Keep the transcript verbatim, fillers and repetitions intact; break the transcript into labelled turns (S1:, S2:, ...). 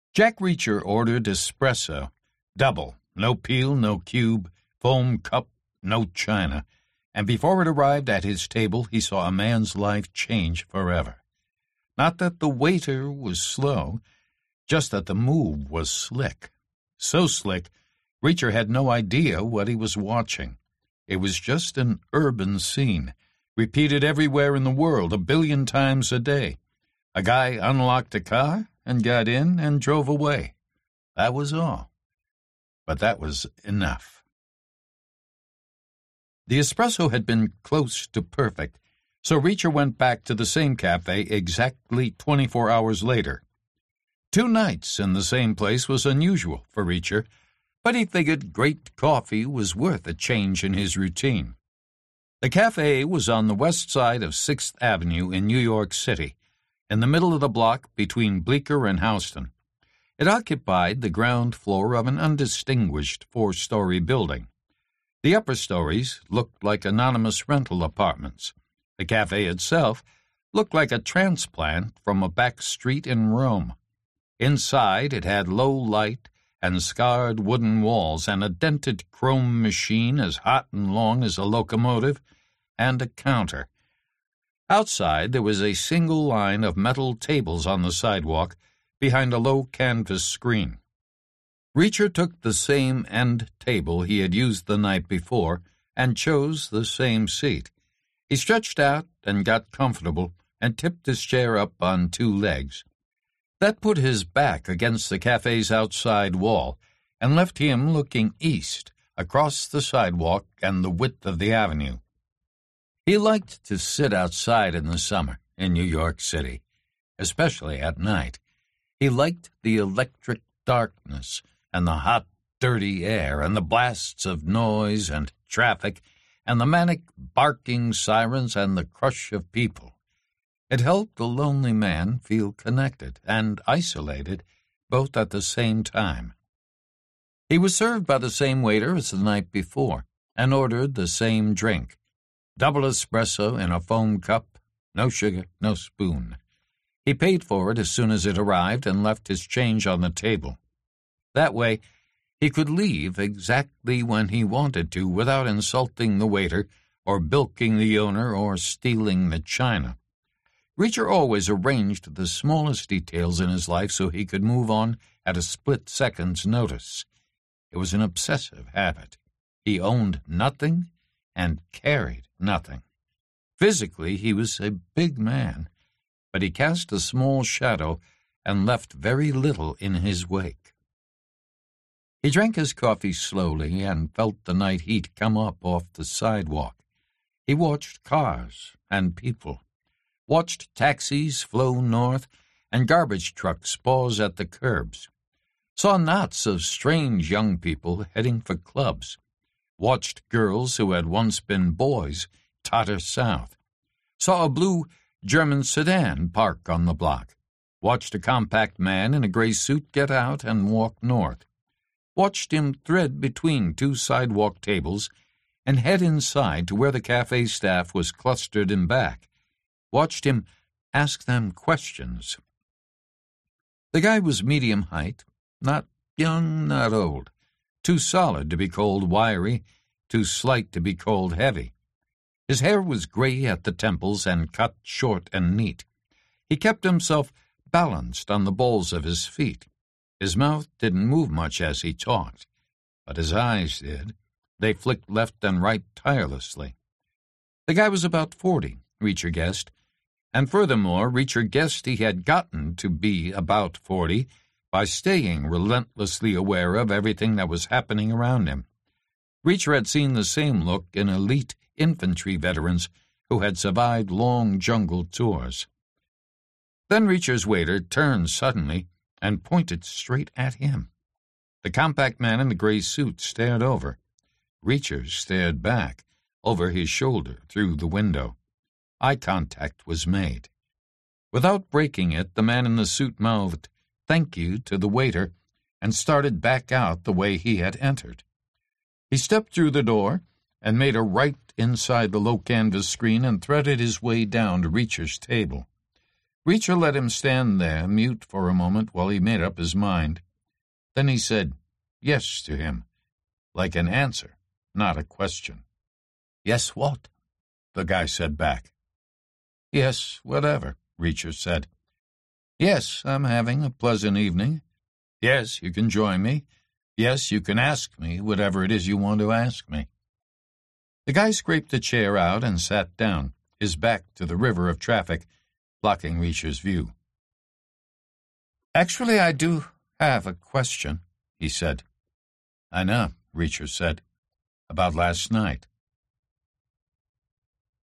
S1: Jack Reacher ordered espresso, double, no peel, no cube, foam cup, no china, and before it arrived at his table, he saw a man's life change forever. Not that the waiter was slow, just that the move was slick. So slick, Reacher had no idea what he was watching. It was just an urban scene, repeated everywhere in the world a billion times a day. A guy unlocked a car and got in and drove away. That was all. But that was enough. The espresso had been close to perfect, so Reacher went back to the same cafe exactly twenty-four hours later. Two nights in the same place was unusual for Reacher, but he figured great coffee was worth a change in his routine. The cafe was on the west side of sixth Avenue in New York City, in the middle of the block between Bleecker and Houston. It occupied the ground floor of an undistinguished four-story building. The upper stories looked like anonymous rental apartments. The cafe itself looked like a transplant from a back street in Rome. Inside, it had low light and scarred wooden walls and a dented chrome machine as hot and long as a locomotive, and a counter. Outside, there was a single line of metal tables on the sidewalk behind a low canvas screen. Reacher took the same end table he had used the night before and chose the same seat. He stretched out and got comfortable and tipped his chair up on two legs. That put his back against the cafe's outside wall and left him looking east, across the sidewalk and the width of the avenue. He liked to sit outside in the summer in New York City, especially at night. He liked the electric darkness and the hot, dirty air and the blasts of noise and traffic and the manic barking sirens and the crush of people. It helped the lonely man feel connected and isolated both at the same time. He was served by the same waiter as the night before and ordered the same drink. Double espresso in a foam cup, no sugar, no spoon. He paid for it as soon as it arrived and left his change on the table. That way, he could leave exactly when he wanted to without insulting the waiter or bilking the owner or stealing the china. Reacher always arranged the smallest details in his life so he could move on at a split second's notice. It was an obsessive habit. He owned nothing and carried nothing. Physically, he was a big man, but he cast a small shadow and left very little in his wake. He drank his coffee slowly and felt the night heat come up off the sidewalk. He watched cars and people, watched taxis flow north and garbage trucks pause at the curbs, saw knots of strange young people heading for clubs, watched girls who had once been boys totter south, saw a blue German sedan park on the block, watched a compact man in a gray suit get out and walk north, watched him thread between two sidewalk tables and head inside to where the cafe staff was clustered in back, watched him ask them questions. The guy was medium height, not young, not old, too solid to be called wiry, too slight to be called heavy. His hair was gray at the temples and cut short and neat. He kept himself balanced on the balls of his feet. His mouth didn't move much as he talked, but his eyes did. They flicked left and right tirelessly. The guy was about forty, Reacher guessed, and furthermore, Reacher guessed he had gotten to be about forty by staying relentlessly aware of everything that was happening around him. Reacher had seen the same look in elite infantry veterans who had survived long jungle tours. Then Reacher's waiter turned suddenly and pointed straight at him. The compact man in the gray suit stared over. Reacher stared back, over his shoulder, through the window. Eye contact was made. Without breaking it, the man in the suit mouthed, "Thank you," to the waiter, and started back out the way he had entered. He stepped through the door and made a right inside the low canvas screen and threaded his way down to Reacher's table. Reacher let him stand there, mute for a moment while he made up his mind. Then he said yes to him, like an answer, not a question. "Yes, what?" the guy said back. "Yes, whatever," Reacher said. "Yes, I'm having a pleasant evening. Yes, you can join me. Yes, you can ask me whatever it is you want to ask me." The guy scraped a chair out and sat down, his back to the river of traffic, blocking Reacher's view. "Actually, I do have a question," he said. "I know," Reacher said. "About last night."